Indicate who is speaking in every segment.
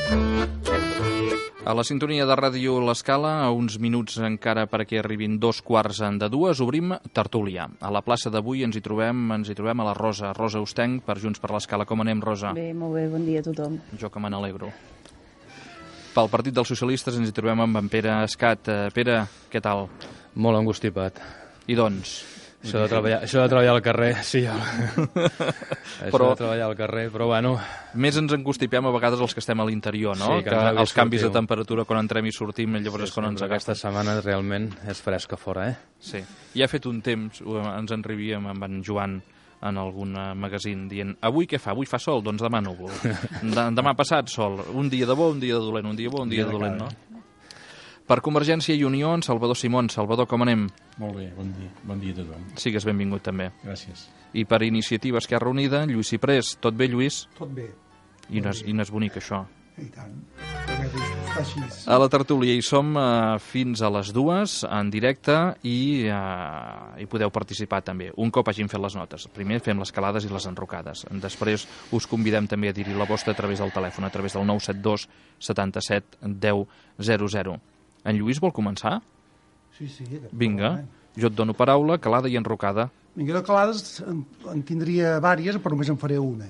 Speaker 1: A la sintonia de Ràdio L'Escala, a uns minuts encara perquè arribin 2:45, obrim tertúlia. A la plaça d'avui ens hi trobem a la Rosa Ostenc, per Junts per l'Escala. Com anem, Rosa?
Speaker 2: Bé, molt bé, bon dia a tothom.
Speaker 1: Jo que me n'alegro. Pel Partit dels Socialistes ens hi trobem amb en Pere Escat. Pere, què tal?
Speaker 3: Molt angustipat.
Speaker 1: I doncs?
Speaker 3: Això de treballar al carrer, sí. Això de treballar al carrer, però bueno...
Speaker 1: Més ens angustipem a vegades els que estem a l'interior, no?
Speaker 3: Sí,
Speaker 1: que els canvis de temperatura quan entrem i sortim, llavors és quan ens agafen.
Speaker 3: Aquesta setmana realment és fresca fora, eh?
Speaker 1: Sí. Ja ha fet un temps, ens en rivíem amb en Joan en algun magazín dient avui què fa? Avui fa sol? Doncs demà núvol. Demà passat sol. Un dia de bo, un dia de dolent. Un dia bo, un dia de dolent, no? Per Convergència i Unió, en Salvador Simón. Salvador, com anem?
Speaker 4: Molt bé, bon dia a tothom.
Speaker 1: Sigues benvingut també.
Speaker 4: Gràcies.
Speaker 1: I per Iniciativa Esquerra Unida, Lluís Ciprés. Tot bé, Lluís?
Speaker 5: Tot bé.
Speaker 1: I no és bonic, això.
Speaker 5: I tant. Està així.
Speaker 1: A la tertúlia hi som fins a les 2 en directe i hi podeu participar també, un cop hagin fet les notes. Primer fem les calades i les enrocades. Després us convidem també a dir-hi la vostra a través del telèfon, a través del 972 77 10 00. En Lluís vol començar?
Speaker 5: Sí.
Speaker 1: Vinga, jo et dono paraula, calada i enrocada.
Speaker 5: Vinga, de calades en tindria vàries, però només en faré una.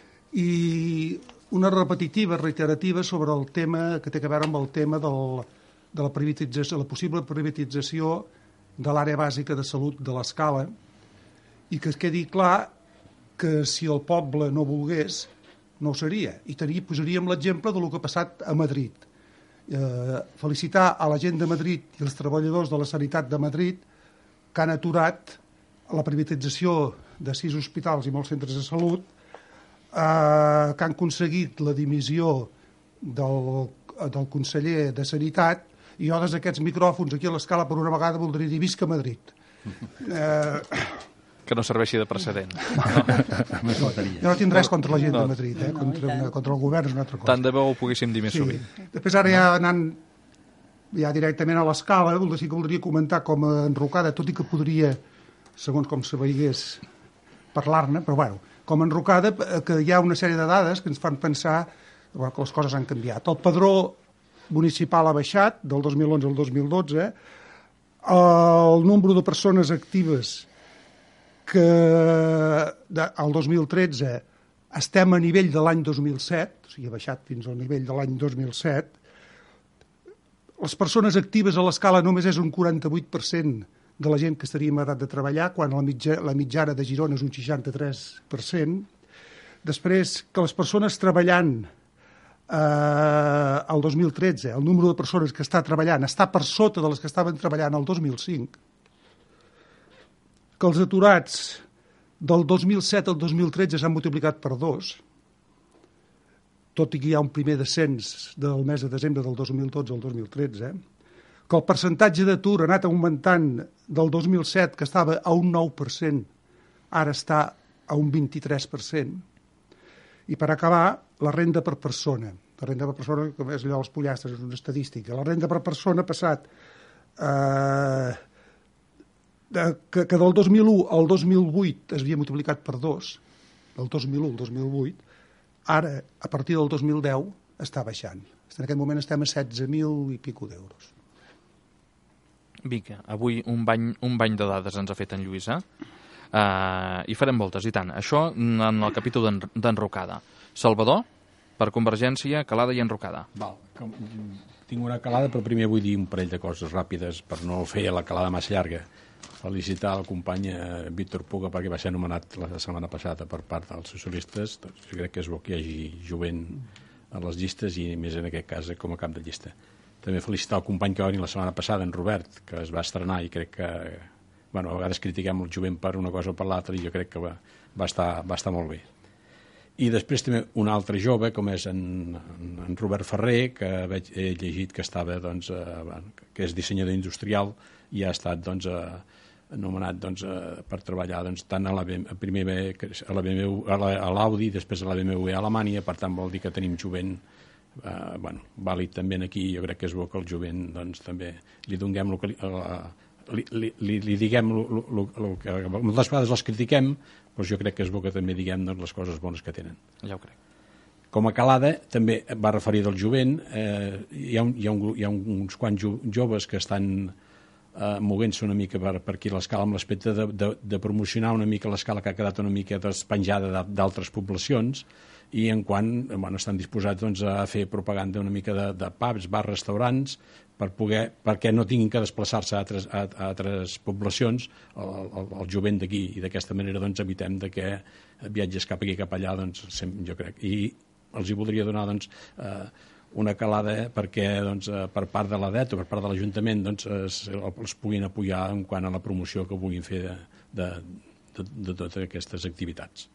Speaker 5: I una repetitiva, reiterativa, sobre el tema que té a veure amb el tema de la privatització, la possible privatització de l'àrea bàsica de salut de l'Escala, i que es quedi clar que si el poble no volgués, no ho seria. I posaríem l'exemple del que ha passat a Madrid. Felicitar a la gent de Madrid i els treballadors de la sanitat de Madrid que han aturat la privatització de 6 hospitals i molts centres de salut, que han aconseguit la dimissió del conseller de Sanitat, i jo des d'aquests micròfons aquí a l'Escala per una vegada voldria dir visca Madrid.
Speaker 1: Que no serveixi de precedent.
Speaker 5: Jo no tinc res contra la gent de Madrid, contra el govern és una altra cosa.
Speaker 1: Tant de bo ho poguéssim dir més sovint.
Speaker 5: Després ara ja anant directament a l'Escala, voldria comentar com a enrocada, tot i que podria, segons com se veiés, parlar-ne, però bueno, com a enrocada, que hi ha una sèrie de dades que ens fan pensar que les coses han canviat. El padró municipal ha baixat del 2011 al 2012, el nombre de persones actives que al 2013 estem a nivell de l'any 2007, o sigui, ha baixat fins al nivell de l'any 2007. Les persones actives a l'Escala només és un 48% de la gent que estaria en edat de treballar, quan la mitjana de Girona és un 63%. Després, que les persones treballant el 2013, el número de persones que està treballant està per sota de les que estaven treballant el 2005, que els aturats del 2007 al 2013 s'han multiplicat per 2, tot i que hi ha un primer descens del mes de desembre del 2012 al 2013, que el percentatge d'atur ha anat augmentant del 2007, que estava a un 9%, ara està a un 23%. I per acabar, la renda per persona. La renda per persona, com és allò dels pollastres, és una estadística. La renda per persona ha passat que del 2001 al 2008 es havia multiplicat per 2, del 2001 al 2008, ara, a partir del 2010, està baixant. En aquest moment estem a 16.000 i pico d'euros.
Speaker 1: Vinga, avui un bany de dades ens ha fet en Lluís, i farem voltes, i tant. Això en el capítol d'enrocada. Salvador, per Convergència, calada i enrocada.
Speaker 4: Val. Tinc una calada, però primer vull dir un parell de coses ràpides per no fer la calada massa llarga. Felicitar el company Víctor Puga perquè va ser anomenat la setmana passada per part dels socialistes. Jo crec que és bo que hi hagi jovent a les llistes i més en aquest cas com a cap de llista. També felicitar el company que va venir la setmana passada, en Robert, que es va estrenar i crec que, bueno, a vegades critiquem el jovent per una cosa o per l'altra i jo crec que va estar molt bé. I després també un altre jove, com és en Robert Ferrer, que he llegit que estava, doncs, que és dissenyador industrial i ha estat, doncs, anomenat per treballar tant a l'Audi, després a la BMW a Alemanya, per tant vol dir que tenim jovent vàlid també aquí. Jo crec que és bo que el jovent també li donem li diguem que moltes vegades els critiquem, però jo crec que és bo que també diguem les coses bones que tenen.
Speaker 1: Ja ho crec.
Speaker 4: Com a calada també va referir del jovent, hi ha uns quants joves que estan movent-se una mica per aquí l'escala amb l'aspecte de promocionar una mica l'escala que ha quedat una mica despenjada d'altres poblacions, i en quant estan disposats a fer propaganda una mica de pubs, bars, restaurants, perquè no tinguin que desplaçar-se a altres poblacions el jovent d'aquí, i d'aquesta manera evitem que viatges cap aquí cap allà, jo crec. I els hi voldria donar una calada perquè per part de l'ADET o per part de l'Ajuntament els puguin apoyar en quant a la promoció que vulguin fer de totes aquestes activitats.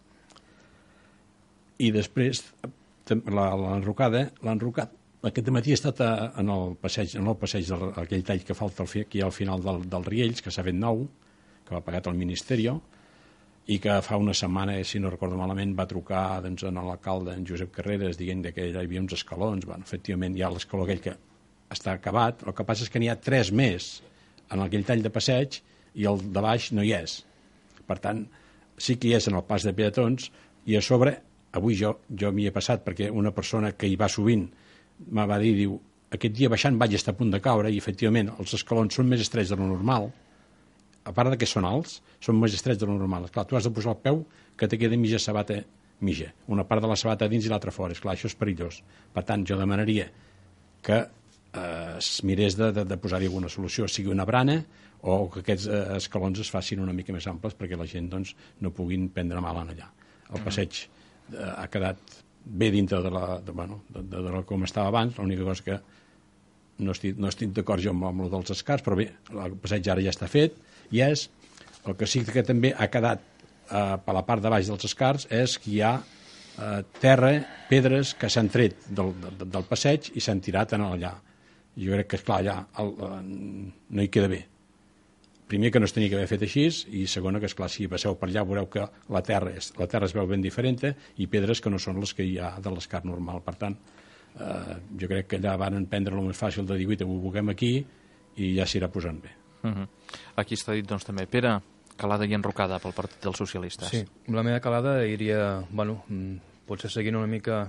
Speaker 4: I després l'enrocada aquest matí he estat en el passeig aquell tall que falta aquí al final del Riells, que s'ha fet nou, que va pagat el Ministeri, i que fa una setmana, si no recordo malament, va trucar a l'alcalde, en Josep Carreras, dient que allà hi havia uns escalons. Efectivament, hi ha l'escaló aquell que està acabat, el que passa és que n'hi ha 3 més en aquell tall de passeig i el de baix no hi és. Per tant, sí que hi és en el pas de peatons, i a sobre, avui jo m'hi he passat perquè una persona que hi va sovint me va dir, diu, aquest dia baixant vaig estar a punt de caure, i efectivament els escalons són més estrets de lo normal, a part que són alts, són més estrets de lo normal. Esclar, tu has de posar el peu que te queda mitja sabata mitja, una part de la sabata dins i l'altra fora. Esclar, això és perillós. Per tant, jo demanaria que es mirés de posar-hi alguna solució, sigui una brana o que aquests escalons es facin una mica més amples perquè la gent no puguin prendre mal allà. El passeig ha quedat bé dintre de com estava abans, l'única cosa que no estic d'acord jo amb el dels escars, però bé, el passeig ara ja està fet, i el que sí que també ha quedat per la part de baix dels escars és que hi ha terra, pedres que s'han tret del passeig i s'han tirat allà. Jo crec que, esclar, allà no hi queda bé. Primer, que no es tenia que haver fet així, i segona, que, esclar, si passeu per allà veureu que la terra es veu ben diferent, i pedres que no són les que hi ha de l'escar normal. Per tant, jo crec que allà van prendre el més fàcil de dir, ho buguem aquí i ja s'irà posant bé.
Speaker 1: Aquí està dit també, Pere, calada i enrocada pel Partit dels Socialistes.
Speaker 3: Sí, la meva calada iria, potser seguint una mica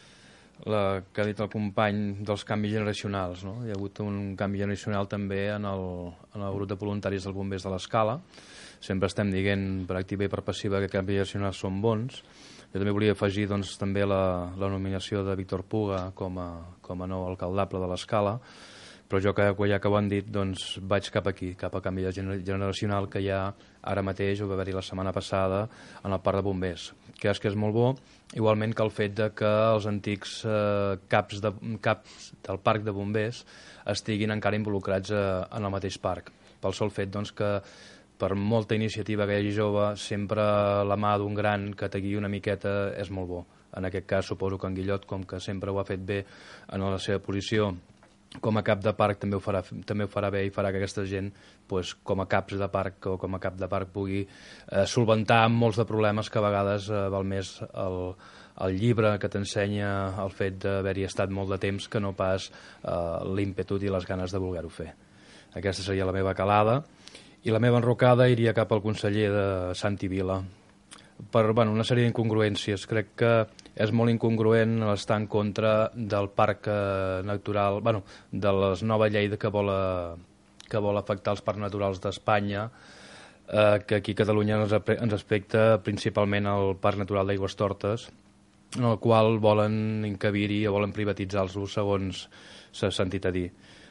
Speaker 3: la que ha dit el company dels canvis generacionals, no? Hi ha hagut un canvi generacional també en el grup de voluntaris dels bombers de l'Escala. Sempre estem dient per activa i per passiva que canvis generacionals són bons. Jo també volia afegir també la nominació de Víctor Puga com a nou alcaldable de l'Escala, però jo que ja que ho han dit vaig cap aquí, cap al canvi generacional que hi ha ara mateix, ho va haver-hi la setmana passada en el parc de bombers, que és molt bo, igualment que el fet que els antics caps del parc de bombers estiguin encara involucrats en el mateix parc, pel sol fet que per molta iniciativa que hi hagi jove, sempre la mà d'un gran que te guiï una miqueta és molt bo. En aquest cas suposo que en Guillot, com que sempre ho ha fet bé en la seva posició com a cap de parc, també ho farà bé i farà que aquesta gent, com a caps de parc o com a cap de parc, pugui solventar molts de problemes que a vegades val més el llibre que t'ensenya el fet d'haver-hi estat molt de temps que no pas l'ímpetu i les ganes de voler-ho fer. Aquesta seria la meva calada. I la meva enrocada iria cap al conseller de Santi Vila per una sèrie d'incongruències. Crec que és molt incongruent estar en contra del parc natural, de la nova llei que vol afectar els parcs naturals d'Espanya, que aquí a Catalunya ens afecta principalment el Parc Natural d'Aigüestortes, en el qual volen encabir-hi o volen privatitzar-los, segons s'ha sentit a dir.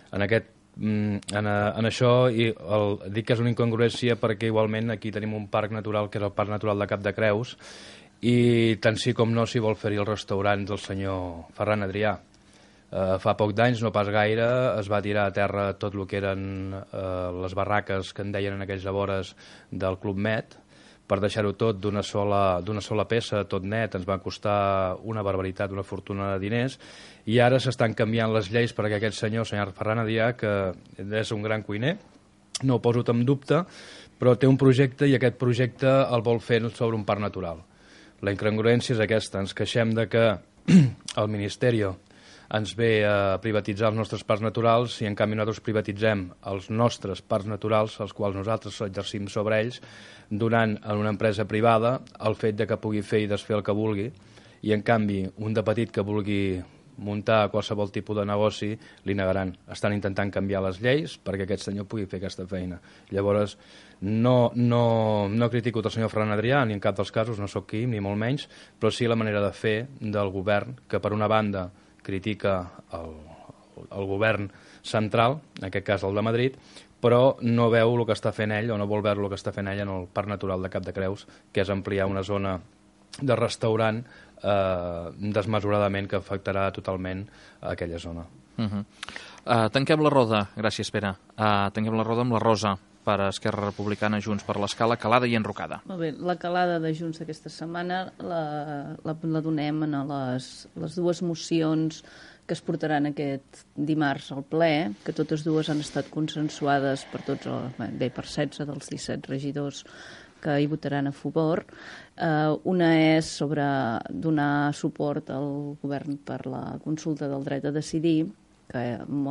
Speaker 3: En això dic que és una incongruència perquè igualment aquí tenim un parc natural que és el Parc Natural de Cap de Creus, i tant sí com no s'hi vol fer-hi el restaurant del senyor Ferran Adrià. Fa poc d'anys, no pas gaire, es va tirar a terra tot el que eren les barraques que en deien en aquells vores del Club Med, per deixar-ho tot d'una sola peça, tot net. Ens va costar una barbaritat, una fortuna de diners, i ara s'estan canviant les lleis perquè aquest senyor Ferran Adrià, que és un gran cuiner, no ho poso en dubte, però té un projecte i aquest projecte el vol fer sobre un parc natural. La incongruència és aquesta, ens queixem de que el Ministeri ens ve a privatitzar els nostres parcs naturals i en canvi nosaltres privatitzem els nostres parcs naturals, els quals nosaltres exercim sobre ells, donant a una empresa privada el fet de que pugui fer i desfer el que vulgui, i en canvi un de petit que vulgui muntar qualsevol tipus de negoci li negaran. Estan intentant canviar les lleis perquè aquest senyor pugui fer aquesta feina. Llavors, no critico el senyor Ferran Adrià, ni en cap dels casos, no sóc qui, ni molt menys, però sí la manera de fer del govern, que per una banda critica el govern central, en aquest cas el de Madrid, però no veu el que està fent ell, o no vol veure el que està fent ell en el Parc Natural de Cap de Creus, que és ampliar una zona de restaurant desmesuradament que afectarà totalment aquella zona.
Speaker 1: Tanquem la roda, gràcies Pere, tanquem la roda amb la Rosa per Esquerra Republicana, Junts per l'Escala, calada i enrocada.
Speaker 2: Molt bé, la calada de Junts d'aquesta setmana la donem en les dues mocions que es portaran aquest dimarts al ple, que totes dues han estat consensuades per per 16 dels 17 regidors que hi votaran a favor. Una és sobre donar suport al govern per la consulta del dret a decidir, que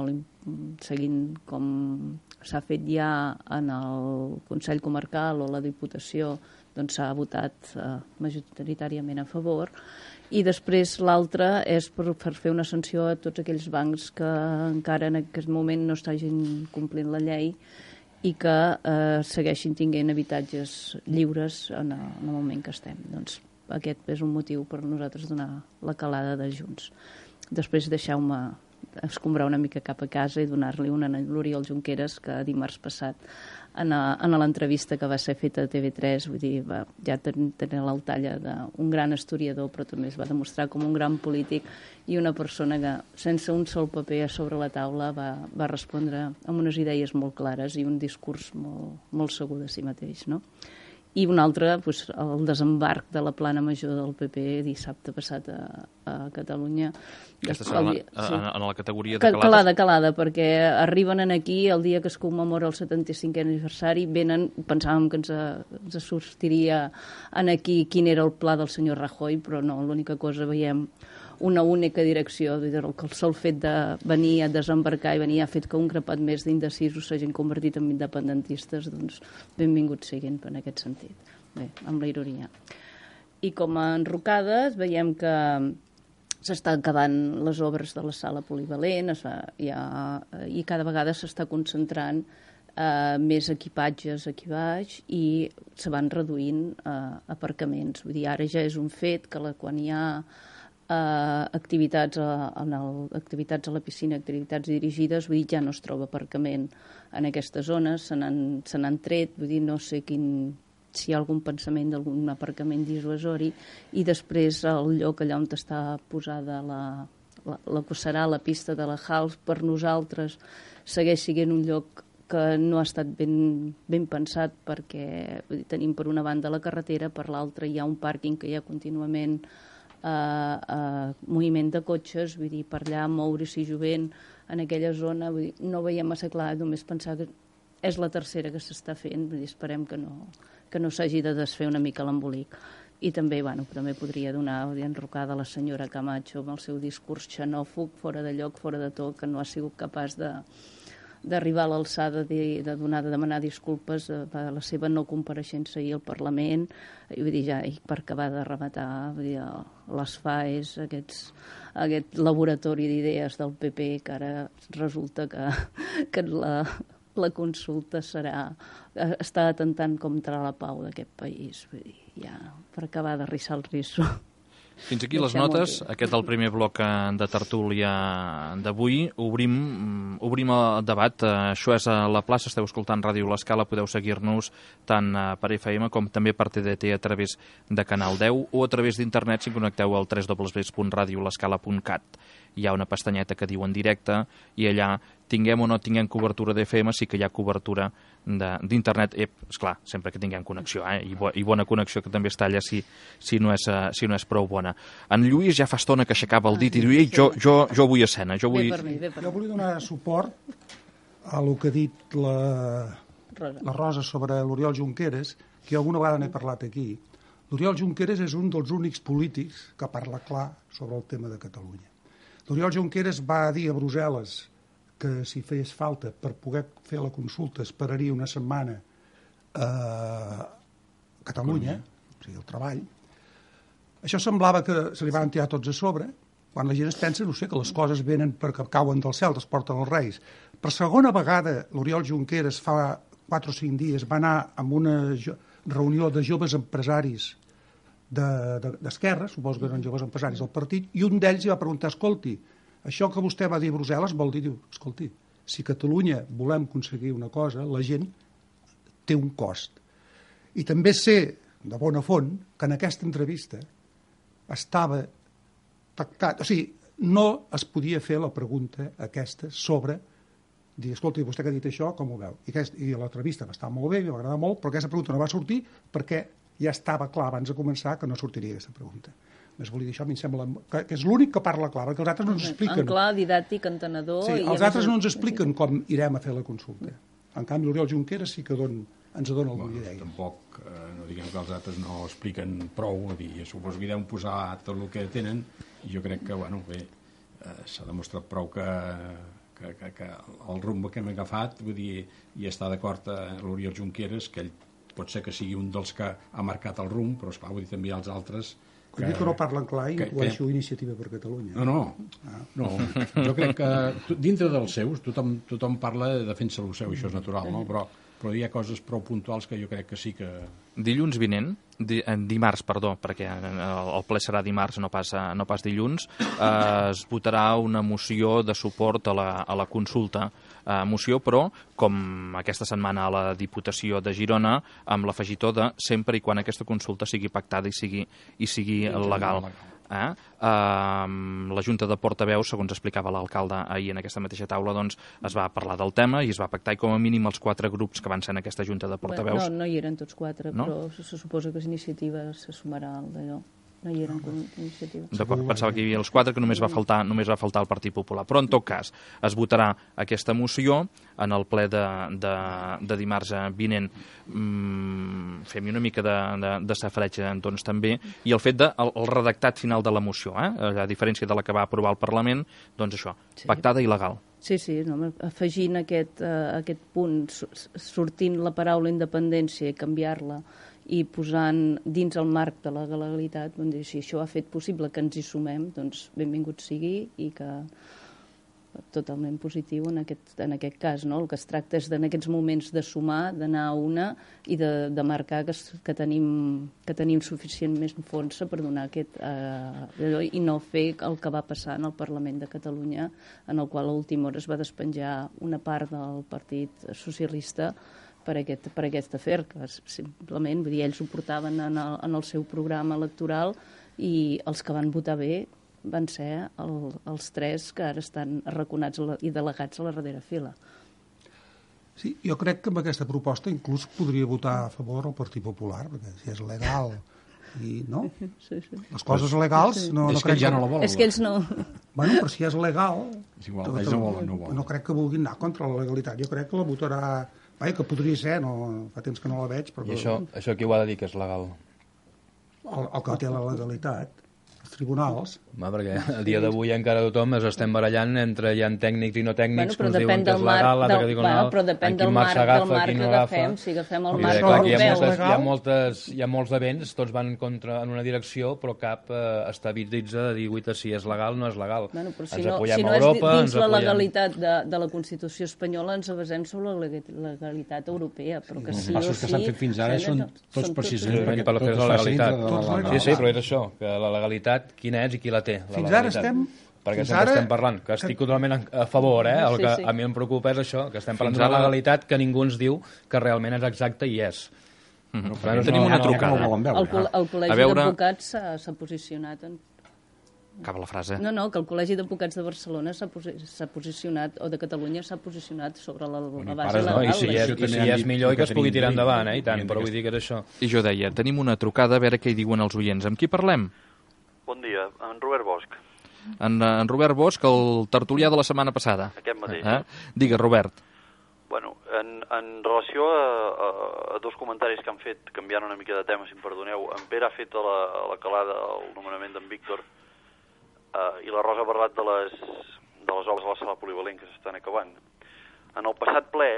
Speaker 2: seguint com s'ha fet ja en el Consell Comarcal o la Diputació, doncs s'ha votat majoritàriament a favor. I després l'altra és per fer una sanció a tots aquells bancs que encara en aquest moment no estagin complint la llei i que segueixin tinguent habitatges lliures en el moment que estem. Doncs aquest és un motiu per nosaltres donar la calada de Junts. Després deixeu-me escombrar una mica cap a casa i donar-li una a l'Oriol Junqueras, que dimarts passat en l'entrevista que va ser feta a TV3, vull dir, ja tenia la talla d'un gran historiador, però també es va demostrar com un gran polític i una persona que, sense un sol paper a sobre la taula, va respondre amb unes idees molt clares i un discurs molt segur de si mateix, no? I un altre, doncs, el desembarc de la plana major del PP dissabte passat a Catalunya.
Speaker 1: Aquesta serà en la categoria de calades?
Speaker 2: Calada, perquè arriben aquí el dia que es commemora el 75è aniversari, pensàvem que ens sortiria aquí quin era el pla del senyor Rajoy, però no, l'única cosa veiem una única direcció, el sol fet de venir a desembarcar i venir ha fet que un grapat més d'indecisos s'hagin convertit en independentistes, doncs benvinguts siguin en aquest sentit. Bé, amb la ironia. I com a enrocades veiem que s'estan acabant les obres de la sala polivalent i cada vegada s'està concentrant més equipatges aquí baix i se van reduint aparcaments. Vull dir, ara ja és un fet que quan hi ha activitats a la piscina, activitats dirigides, vull dir, ja no es troba aparcament en aquestes zones, se n'han tret, vull dir, no sé si hi ha algun pensament d'algun aparcament dissuasori, i després el lloc allà on està posada la que serà la pista de la Hals, per nosaltres segueix sent un lloc que no ha estat ben pensat, perquè tenim per una banda la carretera, per l'altra hi ha un pàrquing que hi ha contínuament moviment de cotxes, vull dir, per allà moure-s'hi jovent en aquella zona, vull dir, no veiem massa clar, només pensar que és la tercera que s'està fent, vull dir, esperem que no s'hagi de desfer una mica l'embolic. I també, també podria donar enrocada a la senyora Camacho amb el seu discurs xenòfob, fora de lloc, fora de to, que no ha sigut capaç d'arribar a l'alçada de demanar disculpes per la seva no compareixença ahir al Parlament, i vull dir, ja per acabar de rematar, vull dir, les FAES, aquest laboratori d'idees del PP, que ara resulta que la consulta està atentant contra la pau d'aquest país, vull dir, ja per acabar de rissar el risso.
Speaker 1: Fins aquí les notes. Aquest el primer bloc de tertúlia d'avui. Obrim el debat. Això és a la plaça. Esteu escoltant Ràdio L'Escala. Podeu seguir-nos tant per FM com també per TDT a través de Canal 10 o a través d'internet si connecteu al www.radiolescala.cat. Hi ha una pestanyeta que diu en directe i allà, tinguem o no tinguem cobertura d'FM, sí que hi ha cobertura d'internet, esclar, sempre que tinguem connexió, i bona connexió, que també està allà si no és prou bona. En Lluís ja fa estona que aixecava el dit i diu, jo vull escena. Jo vull
Speaker 5: donar suport a el que ha dit la Rosa sobre l'Oriol Junqueras, que jo alguna vegada n'he parlat aquí. L'Oriol Junqueras és un dels únics polítics que parla clar sobre el tema de Catalunya. L'Oriol Junqueras va dir a Brussel·les que si fes falta per poder fer la consulta esperaria una setmana a Catalunya, o sigui, el treball. Això semblava que se li van tirar tots a sobre, quan la gent es pensa, no sé, que les coses venen perquè cauen del cel, es porten els reis. Per segona vegada, l'Oriol Junqueras fa 4 o 5 dies va anar a una reunió de joves empresaris d'Esquerra, suposo que eren joves empresaris del partit, i un d'ells li va preguntar, escolti, això que vostè va dir a Brussel·les vol dir, diu, escolti, si Catalunya volem aconseguir una cosa, la gent té un cost. I també sé, de bona font, que en aquesta entrevista estava pactat, o sigui, no es podia fer la pregunta aquesta sobre dir, escolti, vostè que ha dit això, com ho veu? I l'entrevista va estar molt bé, m'ha agradat molt, però aquesta pregunta no va sortir perquè ja estava clar abans de començar que no sortiria aquesta pregunta. Més volia dir això, a mi em sembla que és l'únic que parla clar, perquè els altres no ens expliquen.
Speaker 2: En clar, didàctic, entenedor...
Speaker 5: Sí, els altres no ens expliquen com irem a fer la consulta. En canvi, l'Oriol Junqueras sí que ens dona alguna idea.
Speaker 4: Tampoc, no diguem que els altres no expliquen prou, a dir, suposo que deuen posar tot el que tenen, i jo crec que, bueno, bé, s'ha demostrat prou que el rumb que hem agafat, vull dir, i està d'acord l'Oriol Junqueras, que ell pot ser que sigui un dels que ha marcat el rumb, però esclar, vull dir, també els altres...
Speaker 5: Que no parlen clar i intueixo Iniciativa per Catalunya.
Speaker 4: No. Jo crec que dintre dels seus tothom parla de defensa el seu, això és natural, no? Però hi ha coses prou puntuals que jo crec que sí que...
Speaker 1: Dilluns vinent, dimarts, perdó, perquè el ple serà dimarts, no pas dilluns, es votarà una moció de suport a la consulta. Moció, però, com aquesta setmana a la Diputació de Girona, amb l'afegitó de sempre i quan aquesta consulta sigui pactada i sigui legal. La Junta de Portaveus, segons explicava l'alcalde ahir en aquesta mateixa taula, doncs es va parlar del tema i es va pactar, i com a mínim els 4 grups que van ser en aquesta Junta de Portaveus...
Speaker 2: No hi eren tots 4, no? Però se suposa que Iniciativa se sumarà al d'allò. No hi eren com Iniciativa.
Speaker 1: D'acord, pensava que hi havia els 4, que només va faltar el Partit Popular. Però, en tot cas, es votarà aquesta moció en el ple de dimarts vinent. Fem una mica de safareig, doncs, també. I el fet del redactat final de la moció, a diferència de la que va aprovar el Parlament, doncs això, pactada i legal.
Speaker 2: Sí, no, afegint aquest punt, sortint la paraula independència i canviar-la i posant dins el marc de la legalitat, doncs, si això ha fet possible que ens hi sumem, doncs benvingut sigui i que totalment positiu en aquest cas. No? El que es tracta és en aquests moments de sumar, d'anar a una i de marcar que tenim suficient més fons per donar aquest... i no fer el que va passar en el Parlament de Catalunya, en el qual a última hora es va despenjar una part del Partit Socialista per aquest afer, que simplement, vull dir, ells ho portaven en el seu programa electoral i els que van votar bé van ser els 3 que ara estan arraconats i delegats a la darrera fila.
Speaker 5: Sí, jo crec que amb aquesta proposta inclús podria votar a favor el Partit Popular, perquè si és legal i no?
Speaker 2: Sí.
Speaker 5: Les coses legals... No,
Speaker 4: és que ells ja no la volen.
Speaker 2: És que ells no...
Speaker 5: Bueno, però si és legal...
Speaker 4: És igual, ells no volen.
Speaker 5: No crec que vulguin anar contra la legalitat. Jo crec que la votarà... que podria ser, fa temps que no la veig, però...
Speaker 3: I això qui ho ha de dir que és legal?
Speaker 5: El que té la legalitat, els tribunals.
Speaker 3: Perquè a dia d'avui encara tothom estem barallant entre hi ha tècnics i no tècnics, que ens diuen que és legal, l'altre que diuen no,
Speaker 2: però depèn del marc que agafem. Si agafem el marc europeu...
Speaker 3: Hi ha molts events, tots van en una direcció, però cap estabilitza de dir, guaita, si és legal o no és legal.
Speaker 2: Si no és dins la legalitat de la Constitució espanyola, ens basem sobre la legalitat europea, però que sí o sí...
Speaker 4: Els passos que s'han fet fins ara són tots precisament
Speaker 3: per fer la legalitat. Sí, però és això, que la legalitat quina és i qui la té.
Speaker 5: Fins ara estem...
Speaker 3: Perquè sempre estem parlant, que estic totalment a favor, el que a mi em preocupa és això, que estem parlant de la legalitat que ningú ens diu que realment és exacta i és.
Speaker 1: Tenim una trucada.
Speaker 2: El Col·legi d'Advocats s'ha posicionat en...
Speaker 1: Acaba la frase.
Speaker 2: No, que el Col·legi d'Advocats de Barcelona s'ha posicionat, o de Catalunya s'ha posicionat sobre la base legal.
Speaker 3: I si és millor i que es pugui tirar endavant, i tant, però vull dir que és això.
Speaker 1: I jo deia, tenim una trucada, a veure què hi diuen els oients. Amb qui parlem?
Speaker 6: Bon dia, en Robert Bosch.
Speaker 1: En Robert Bosch, el tertulià de la setmana passada.
Speaker 6: Aquest mateix.
Speaker 1: Digues, Robert.
Speaker 6: Bueno, en relació a 2 comentaris que han fet, canviant una mica de tema, si em perdoneu, en Pere ha fet a la calada el nomenament d'en Víctor i la Rosa ha parlat de les obres a la sala polivalent que s'estan acabant. En el passat ple,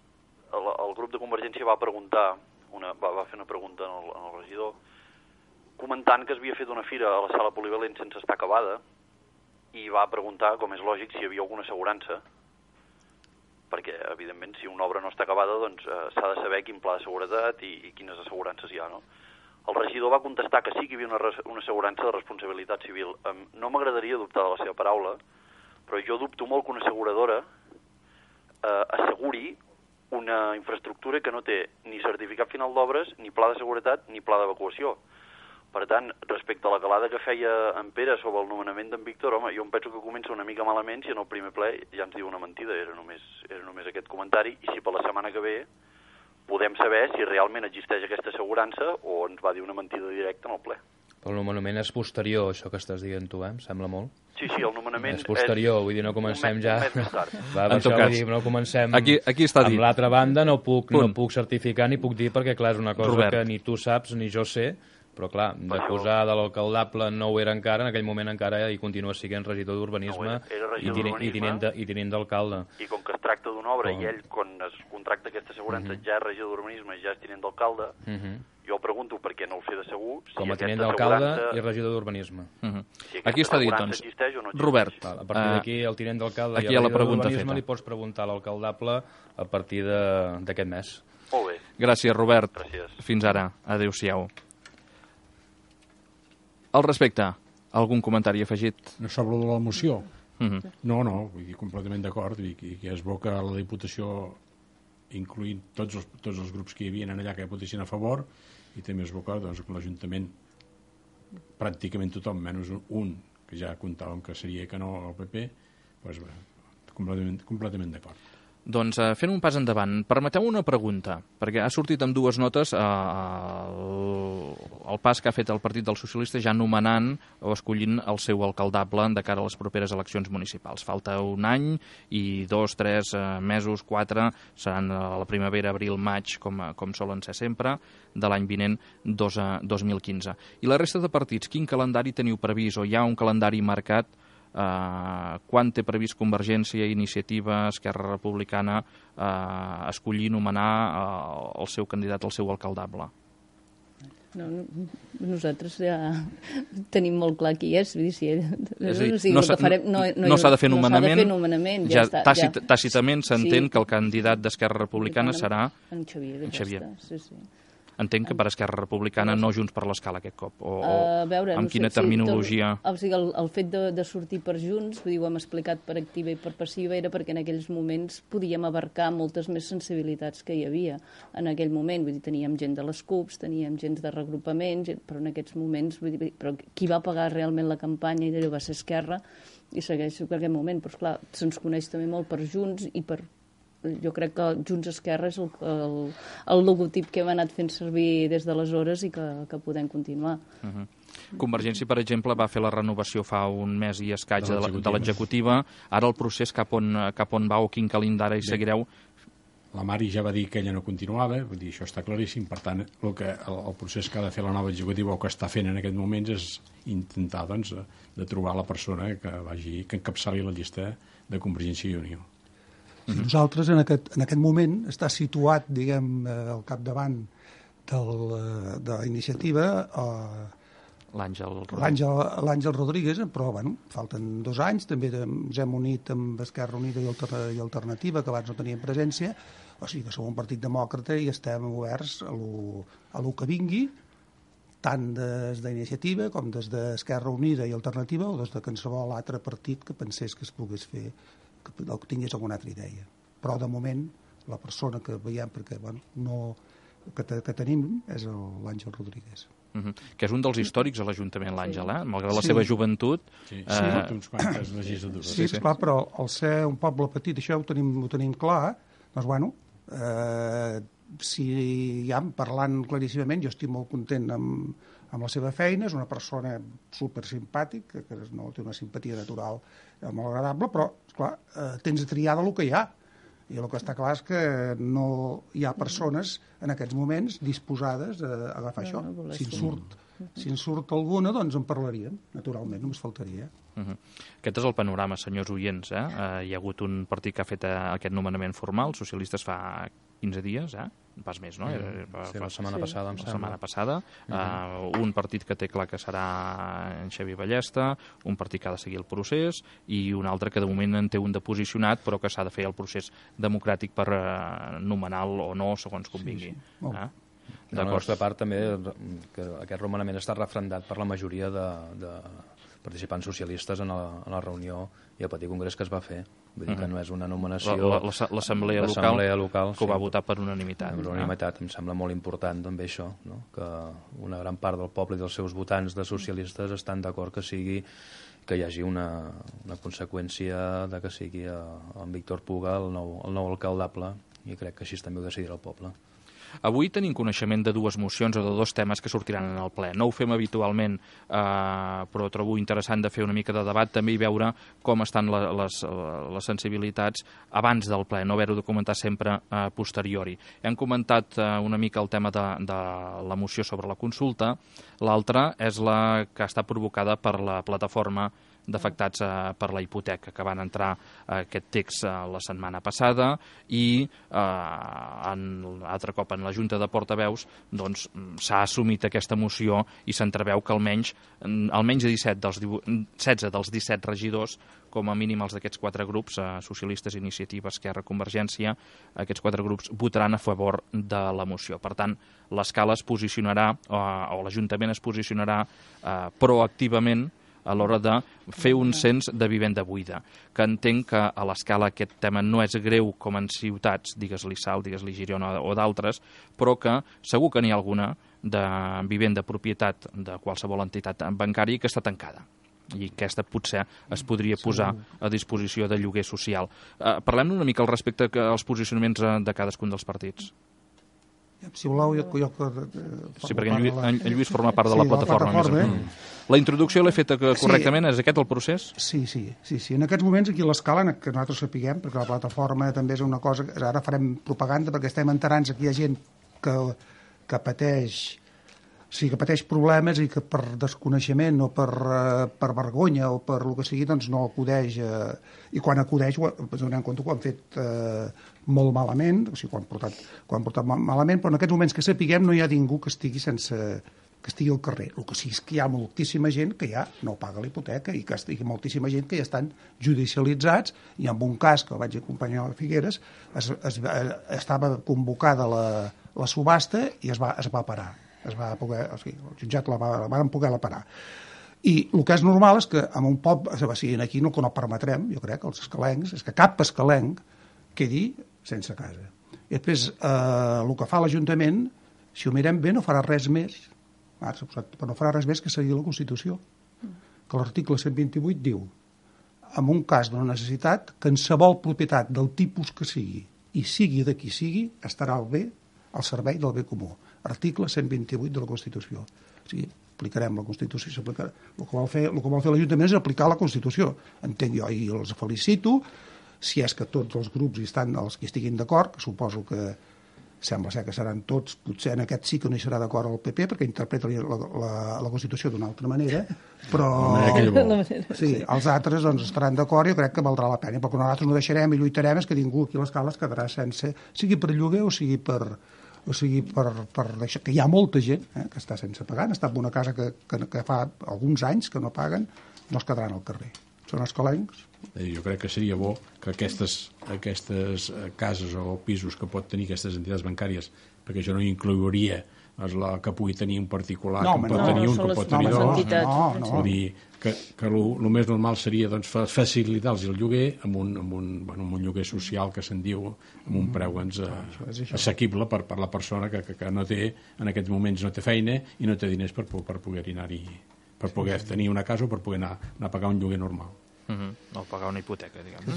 Speaker 6: el grup de Convergència va preguntar, va fer una pregunta al regidor comentant que s'havia fet una fira a la sala polivalent sense estar acabada i va preguntar, com és lògic, si hi havia alguna assegurança, perquè, evidentment, si una obra no està acabada, doncs s'ha de saber quin pla de seguretat i quines assegurances hi ha, no? El regidor va contestar que sí que hi havia una assegurança de responsabilitat civil. No m'agradaria dubtar de la seva paraula, però jo dubto molt que una asseguradora asseguri una infraestructura que no té ni certificat final d'obres, ni pla de seguretat, ni pla d'evacuació. Per tant, respecte a la calada que feia en Pere sobre el nomenament d'en Víctor, home, jo em penso que comença una mica malament si en el primer ple ja ens diu una mentida, era només aquest comentari, i si per la setmana que ve podem saber si realment existeix aquesta assegurança o ens va dir una mentida directa en el ple.
Speaker 3: Però el nomenament és posterior, això que estàs dient tu, em sembla molt.
Speaker 6: Sí, el nomenament
Speaker 3: és posterior, vull dir, no comencem ja...
Speaker 6: Un mes més tard.
Speaker 3: Va, per això vull dir, no comencem...
Speaker 1: Aquí està dit.
Speaker 3: Amb l'altra banda no puc certificar ni puc dir, perquè clar, és una cosa Robert, que ni tu saps ni jo sé, però clar, d'acusar de l'alcaldable no ho era encara, en aquell moment encara hi continua sent regidor d'urbanisme i tinent d'alcalde.
Speaker 6: I com que es tracta d'una obra i ell, quan es contracta aquesta assegurança, ja és regidor d'urbanisme i ja és tinent d'alcalde, jo pregunto, perquè no ho sé de segur, si
Speaker 3: com a tinent d'alcalde i regidor d'urbanisme.
Speaker 6: Si
Speaker 1: aquí està dit, doncs,
Speaker 6: no
Speaker 1: Robert,
Speaker 3: a partir d'aquí el tinent d'alcalde i el regidor d'urbanisme li pots preguntar a l'alcaldable a partir d'aquest mes.
Speaker 6: Molt bé.
Speaker 1: Gràcies, Robert.
Speaker 6: Gràcies.
Speaker 1: Fins ara. Adéu-siau. Al respecte, algun comentari afegit?
Speaker 4: No sobre la moció? No, vull dir, completament d'acord, i que es veu que la Diputació, incloent tots els grups que hi havia allà que votassin a favor, i també es veu que l'Ajuntament, pràcticament tothom, menys un, que ja comptàvem que seria que no al PP, doncs, completament d'acord.
Speaker 1: Doncs fent un pas endavant, permeteu una pregunta, perquè ha sortit amb dues notes el pas que ha fet el Partit dels Socialistes ja nomenant o escollint el seu alcaldable de cara a les properes eleccions municipals. Falta un any i 2, 3 mesos, 4, seran a la primavera, abril, maig, com solen ser sempre, de l'any vinent 2015. I la resta de partits, quin calendari teniu previst o hi ha un calendari marcat? Quan té previst Convergència, Iniciativa, Esquerra Republicana escollir, nomenar el seu candidat, el seu alcaldable?
Speaker 2: Nosaltres ja tenim molt clar qui és.
Speaker 1: No s'ha de fer nomenament, tàcitament s'entén que el candidat d'Esquerra Republicana serà
Speaker 2: en Xavier.
Speaker 1: Entenc que per Esquerra Republicana, no Junts per l'Escala aquest cop, o amb quina terminologia...
Speaker 2: El fet de sortir per Junts, ho hem explicat per activa i per passiva, era perquè en aquells moments podíem abarcar moltes més sensibilitats que hi havia en aquell moment. Vull dir, teníem gent de les CUPs, teníem gent de regrupaments, però en aquests moments, però qui va pagar realment la campanya i d'allò va ser Esquerra, i segueix en aquest moment. Però, esclar, se'ns coneix també molt per Junts i per... Jo crec que Junts Esquerra és el logotip que hem anat fent servir des d'aleshores i que podem continuar.
Speaker 1: Convergència, per exemple, va fer la renovació fa un mes i escaig de l'executiva. Ara el procés cap on va o quin calendari seguireu?
Speaker 4: La Mari ja va dir que ella no continuava, vull dir, això està claríssim. Per tant, el procés que ha de fer la nova executiva o que està fent en aquest moment és intentar de trobar la persona que encapçali la llista de Convergència i Unió.
Speaker 5: Nosaltres, en aquest moment, està situat, diguem, al capdavant de la iniciativa l'Àngel Rodríguez, però, bueno, falten 2 anys, també ens hem unit amb Esquerra Unida i Alternativa, que abans no teníem presència, o sigui que som un partit demòcrata i estem oberts a lo que vingui, tant des d'Iniciativa com des d'Esquerra Unida i Alternativa o des de qualsevol altre partit que pensés que es pogués fer, que tingués alguna altra idea. Però, de moment, la persona que veiem, perquè, bueno, que tenim és l'Àngel Rodríguez.
Speaker 1: Que és un dels històrics a l'Ajuntament, l'Àngel, malgrat la seva joventut.
Speaker 4: Sí, uns quantes legislatures.
Speaker 5: Sí, esclar, però al ser un poble petit, això ho tenim clar, doncs, bueno, si ja parlant claríssimament, jo estic molt content amb la seva feina, és una persona supersimpàtica, que no té una simpatia natural molt agradable, però, esclar, tens de triar del que hi ha. I el que està clar és que no hi ha persones en aquests moments disposades a agafar això. Si en surt alguna, doncs en parlaríem, naturalment, només faltaria.
Speaker 1: Aquest és el panorama, senyors oients. Hi ha hagut un partit que ha fet aquest nomenament formal, els socialistes fa 15 dies, pas més, no?
Speaker 3: Sí, la setmana passada, em sembla.
Speaker 1: La setmana passada. Un partit que té clar que serà en Xavi Ballesta, un partit que ha de seguir el procés i un altre que de moment en té un de posicionat però que s'ha de fer el procés democràtic per nomenar-lo o no, segons convingui.
Speaker 3: De la nostra part també que aquest nomenament està refrendat per la majoria de participants socialistes en la reunió i el petit congrés que es va fer. Vull dir que no és una nomenació...
Speaker 1: L'assemblea local que ho va votar per unanimitat.
Speaker 3: Per unanimitat. Em sembla molt important també això, no? Que una gran part del poble i dels seus votants de socialistes estan d'acord que hi hagi una conseqüència de que sigui en Víctor Puga el nou alcaldable, i crec que així també ho decidirà el poble.
Speaker 1: Avui tenim coneixement de dues mocions o de dos temes que sortiran en el ple. No ho fem habitualment, però trobo interessant de fer una mica de debat també i veure com estan les sensibilitats abans del ple, no haver-ho de comentar sempre a posteriori. Hem comentat una mica el tema de la moció sobre la consulta, l'altra és la que està provocada per la plataforma d'afectats per la hipoteca, que van entrar aquest text la setmana passada i altre cop en la Junta de Portaveus s'ha assumit aquesta moció i s'entreveu que almenys 16 dels 17 regidors, com a mínim els d'aquests 4 grups, Socialistes, Iniciativa, Esquerra, Convergència, aquests 4 grups votaran a favor de la moció. Per tant, l'escala es posicionarà, o l'Ajuntament es posicionarà proactivament a l'hora de fer un cens de vivenda buida, que entenc que a l'escala aquest tema no és greu com en ciutats, digues-li Salt, digues-li Girona o d'altres, però que segur que n'hi ha alguna de vivenda propietat de qualsevol entitat bancària que està tancada i aquesta potser es podria posar a disposició de lloguer social. Parlem una mica al respecte als posicionaments de cadascun dels partits.
Speaker 5: Si voleu,
Speaker 1: sí, perquè en Lluís forma part de la plataforma. La introducció l'he feta correctament? És aquest el procés?
Speaker 5: Sí. En aquests moments, aquí a l'escala, que nosaltres sapiguem, perquè la plataforma també és una cosa... Ara farem propaganda perquè estem enterant que hi ha gent que pateix problemes i que per desconeixement o per vergonya o per el que sigui, doncs no acudeix. I quan acudeix, donem compte que ho han fet molt malament, o sigui, que ho han portat malament, però en aquests moments que sapiguem no hi ha ningú que estigui que estigui al carrer. El que sí és que hi ha moltíssima gent que ja no paga la hipoteca i que estigui moltíssima gent que ja estan judicialitzats, i en un cas que vaig acompanyar a Figueres estava convocada la subhasta i es va parar. El jutjat la van poder parar. I el que és normal és que en un poble, aquí no permetrem, jo crec, els escalencs, és que cap escalenc quedi sense casa. I després, el que fa l'Ajuntament, si ho mirem bé, no farà res més, però no farà res més que seguir la Constitució. Que l'article 128 diu, en un cas d'una necessitat, qualsevol propietat del tipus que sigui, i sigui de qui sigui, estarà al servei del bé comú. Article 128 de la Constitució. O sigui, aplicarem la Constitució. El que vol fer l'Ajuntament és aplicar la Constitució. Entenc jo, i els felicito, si és que tots els grups els que estiguin d'acord, que suposo que sembla ser que seran tots, potser en aquest sí que no hi serà d'acord el PP, perquè interpreta la Constitució d'una altra manera, però sí, els altres estaran d'acord i jo crec que valdrà la pena, perquè nosaltres no deixarem i lluitarem és que ningú aquí a l'escala es quedarà sense, sigui per lloguer o sigui per deixar, que hi ha molta gent que està sense pagar, està en una casa que fa alguns anys que no paguen, no es quedaran al carrer. Són escalencs.
Speaker 4: Jo crec que seria bo que aquestes cases o pisos que pot tenir aquestes entitats bancàries, perquè això no inclouria la que pugui tenir un particular, que pot tenir un, que pot tenir dos. Vull dir que el més normal seria facilitar-los el lloguer amb un lloguer social que se'n diu, amb un preu assequible per la persona que no té, en aquests moments no té feina i no té diners per poder anar-hi, per poder tenir una casa o per poder anar a pagar un lloguer normal.
Speaker 1: O pagar una hipoteca, diguem.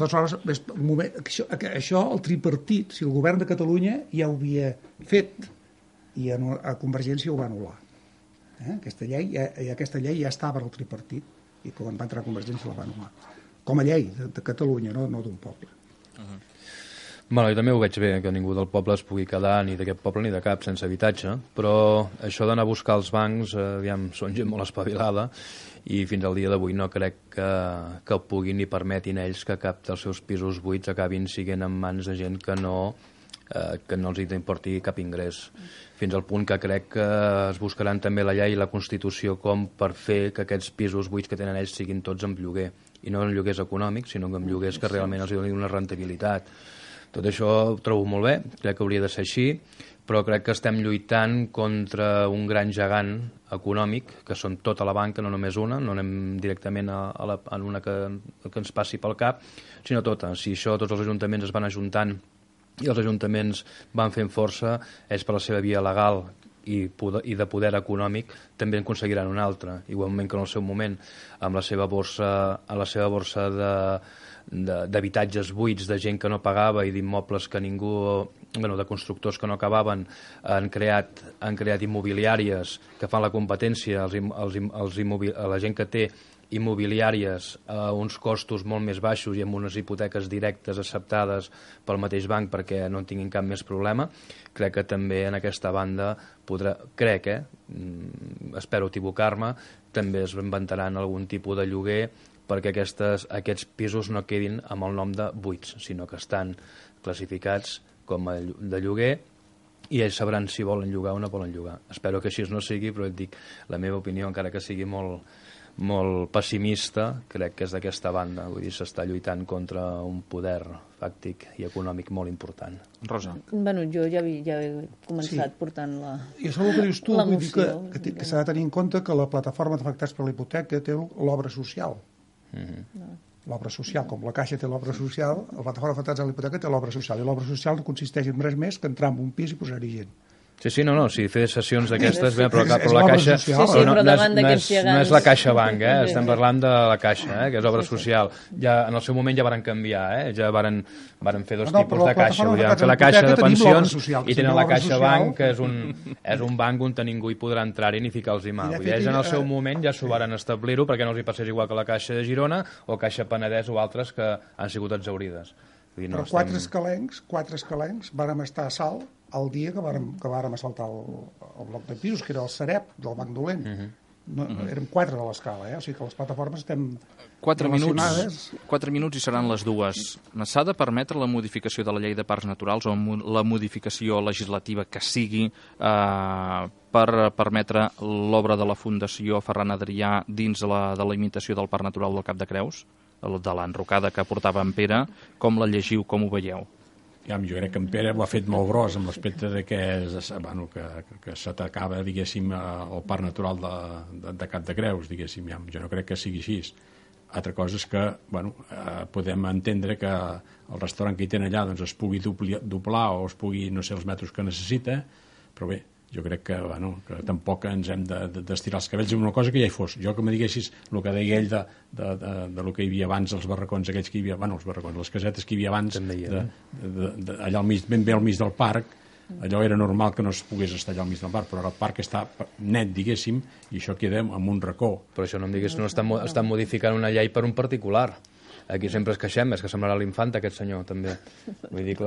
Speaker 5: Això, el tripartit, si el govern de Catalunya ja ho havia fet i a Convergència ho va anul·lar. Aquesta llei ja estava al tripartit i quan va entrar a Convergència la va anul·lar. Com a llei de Catalunya, no d'un poble.
Speaker 3: Bueno, jo també ho veig bé, que ningú del poble es pugui quedar, ni d'aquest poble ni de cap, sense habitatge, però això d'anar a buscar els bancs, són gent molt espavilada, i fins al dia d'avui no crec que puguin ni permetin ells que cap dels seus pisos buits acabin siguent en mans de gent que no que no els importi cap ingrés, fins al punt que crec que es buscaran també la llei i la Constitució com per fer que aquests pisos buits que tenen ells siguin tots en lloguer, i no en lloguers econòmics, sinó en lloguers que realment els donin una rentabilitat. Tot això ho trobo molt bé, crec que hauria de ser així, però crec que estem lluitant contra un gran gegant econòmic, que són tota la banca, no només una, no anem directament a una que ens passi pel cap, sinó tota. Si això tots els ajuntaments es van ajuntant i els ajuntaments van fent força, és per la seva via legal i de poder econòmic també en aconseguiran una altra, igualment que en el seu moment amb la seva borsa d'habitatges buits, de gent que no pagava i d'immobles que ningú, de constructors que no acabaven, han creat immobiliàries que fan la competència a la gent que té immobiliàries a uns costos molt més baixos i amb unes hipoteques directes acceptades pel mateix banc perquè no en tinguin cap més problema. Crec que també en aquesta banda espero equivocar-me, també es inventaran algun tipus de lloguer perquè aquests pisos no quedin amb el nom de buits, sinó que estan classificats com a de lloguer i ells sabran si volen llogar o no volen llogar. Espero que així no sigui, però et dic, la meva opinió, encara que sigui molt pessimista, crec que és d'aquesta banda. Vull dir, s'està lluitant contra un poder fàctic i econòmic molt important.
Speaker 1: Rosa.
Speaker 2: Bueno, jo ja he començat portant la moció.
Speaker 5: I això el que dius tu, vull dir que s'ha de tenir en compte que la plataforma d'afectats per la hipoteca té l'obra social. L'obra social, com la Caixa té l'obra social, la plataforma d'afectats per la hipoteca té l'obra social, i l'obra social no consisteix en res més que entrar en un pis i posar-hi gent.
Speaker 3: Sí, no, si fer sessions d'aquestes, però la Caixa no és la Caixa Banc, estem parlant de la Caixa, que és obra social. En el seu moment ja varen canviar, ja varen fer dos tipus de caixa. Fer la Caixa de pensions i tenen la Caixa Banc, que és un banc on ningú hi podrà entrar-hi ni ficar-los mà. Ells en el seu moment ja s'ho varen establir-ho perquè no els hi passés igual que la Caixa de Girona o Caixa Penedès o altres que han sigut exaurides.
Speaker 5: Però quatre escalencs vàrem estar a Salt el dia que vàrem assaltar el bloc de pisos, que era el Sareb del Banc Dolent. Érem 4 de l'escala, o sigui que les plataformes estem
Speaker 1: 4 minuts i seran les 2. S'ha de permetre la modificació de la llei de parcs naturals o la modificació legislativa que sigui per permetre l'obra de la Fundació Ferran Adrià dins de la imitació del Parc Natural del Cap de Creus, de l'enrocada que portava en Pere? Com la llegiu, com ho veieu?
Speaker 4: Jo crec que en Pere ho ha fet molt gros amb l'aspecte que s'atacava, diguéssim, el Parc Natural de Cap de Creus, diguéssim. Jo no crec que sigui així. Altra cosa és que podem entendre que el restaurant que hi tenen allà es pugui doblar o es pugui, no sé, els metres que necessita, però bé, jo crec que tampoc ens hem d'estirar els cabells en una cosa que ja hi fos. Jo que me diguessis el que deia ell de lo que hi havia abans, els barracons aquells que hi havia, els barracons, les casetes que hi havia abans, allà ben bé al mig del parc, allò era normal que no es pogués estar allà al mig del parc, però ara el parc està net, diguéssim, i això queda en un racó.
Speaker 3: Però això no em diguis que no estan modificant una llei per un particular. Aquí sempre es queixem, és que semblarà l'infant aquest senyor, també. Vull dir,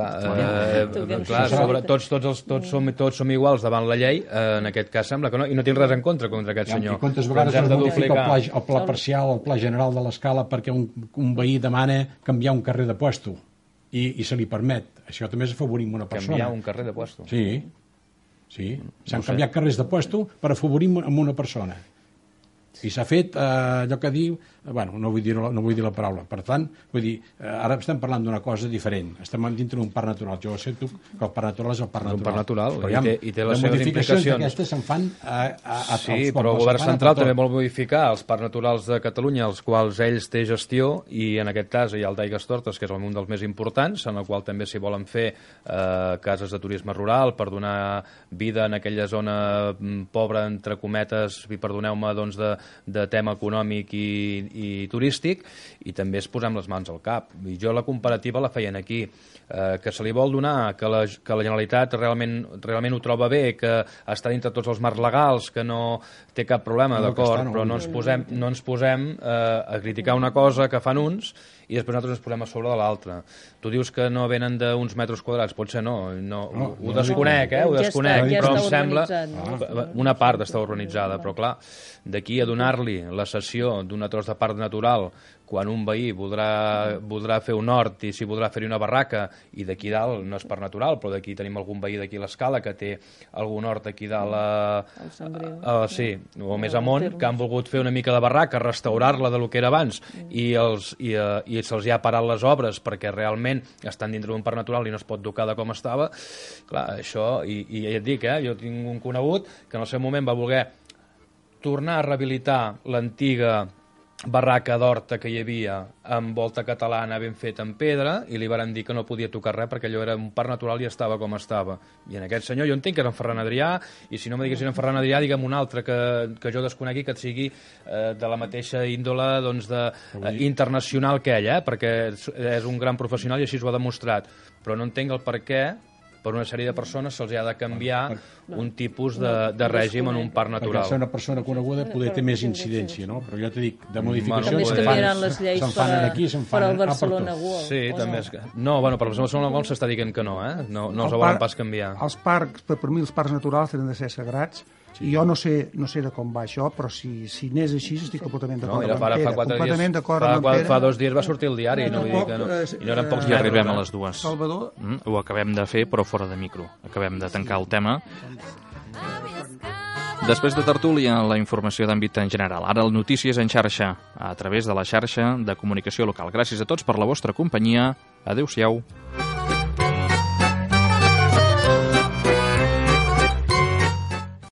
Speaker 3: tots som iguals davant la llei, en aquest cas sembla que no, i no tinc res en contra aquest senyor.
Speaker 4: I quantes vegades es modifica el pla parcial, el pla general de l'escala, perquè un veí demana canviar un carrer de puesto i se li permet. Això també és afavorir una persona.
Speaker 3: Canviar un carrer de puesto?
Speaker 4: Sí. S'han canviat carrers de puesto per afavorir una persona. I s'ha fet allò que diu... no vull dir la paraula. Per tant, vull dir, ara estem parlant d'una cosa diferent. Estem dintre d'un parc natural. Jo sento que el parc natural és el parc natural.
Speaker 3: Un parc natural, i té les seves
Speaker 4: modificacions aquestes se'n fan
Speaker 3: sí, però el govern central també vol modificar els parcs naturals de Catalunya, els quals ells té gestió, i en aquest cas hi ha el d'Aigües-Tortes, que és un dels més importants, en el qual també s'hi volen fer cases de turisme rural per donar vida en aquella zona pobra, entre cometes, i perdoneu-me, doncs, de tema econòmic i turístic, i també es posem les mans al cap. I jo la comparativa la feien aquí, que se li vol donar, que la Generalitat realment ho troba bé, que està dintre tots els marcs legals, que no té cap problema, d'acord, però no ens posem a criticar una cosa que fan uns i després nosaltres ens posem a sobre de l'altra. Tu dius que no venen d'uns metres quadrats, potser no, ho desconec, però em sembla una part està urbanitzada, però clar, d'aquí a donar-li la cessió d'una tros de parc natural, quan un veí voldrà fer un hort i si voldrà fer-hi una barraca, i d'aquí dalt no és parc natural, però d'aquí tenim algun veí d'aquí a l'Escala que té algun hort aquí dalt sí, o més amunt, que han volgut fer una mica de barraca, restaurar-la del que era abans i se'ls ha parat les obres perquè realment estan dintre d'un parc natural i no es pot tocar de com estava. Clar, això, i ja et dic, jo tinc un conegut que en el seu moment va voler tornar a rehabilitar l'antiga barraca d'horta que hi havia amb volta catalana ben feta en pedra i li varen dir que no podia tocar res perquè allò era un parc natural i estava com estava. I en aquest senyor jo entenc que era en Ferran Adrià, i si no me diguessin en Ferran Adrià, digue'm un altre que jo desconegui que sigui de la mateixa índole internacional que ell, perquè és un gran professional i així ho ha demostrat. Però no entenc el per què per una sèrie de persones se'ls ha de canviar un tipus de règim en un parc natural.
Speaker 4: Perquè ser una persona coneguda poder té més incidència, no? Però jo t'he dit, de modificacions
Speaker 2: també es canviaran les lleis per al Barcelona World.
Speaker 3: Sí, també és... No, per al Barcelona World s'està dient que no, no els volen pas canviar.
Speaker 5: Els parcs, per mi els parcs naturals tenen de ser sagrats, i jo no sé de com va això, però si n'és així estic completament d'acord amb Pere.
Speaker 3: Fa 2 dies va sortir el diari, no vull dir que no. I no eren pocs
Speaker 1: dies. I arribem a les 2.
Speaker 5: Salvador?
Speaker 1: Ho acabem de fer, però fora de micro. Acabem de tancar el tema. Després de tertúlia, la informació d'àmbit en general. Ara el Notícies en xarxa, a través de la xarxa de comunicació local. Gràcies a tots per la vostra companyia. Adéu-siau.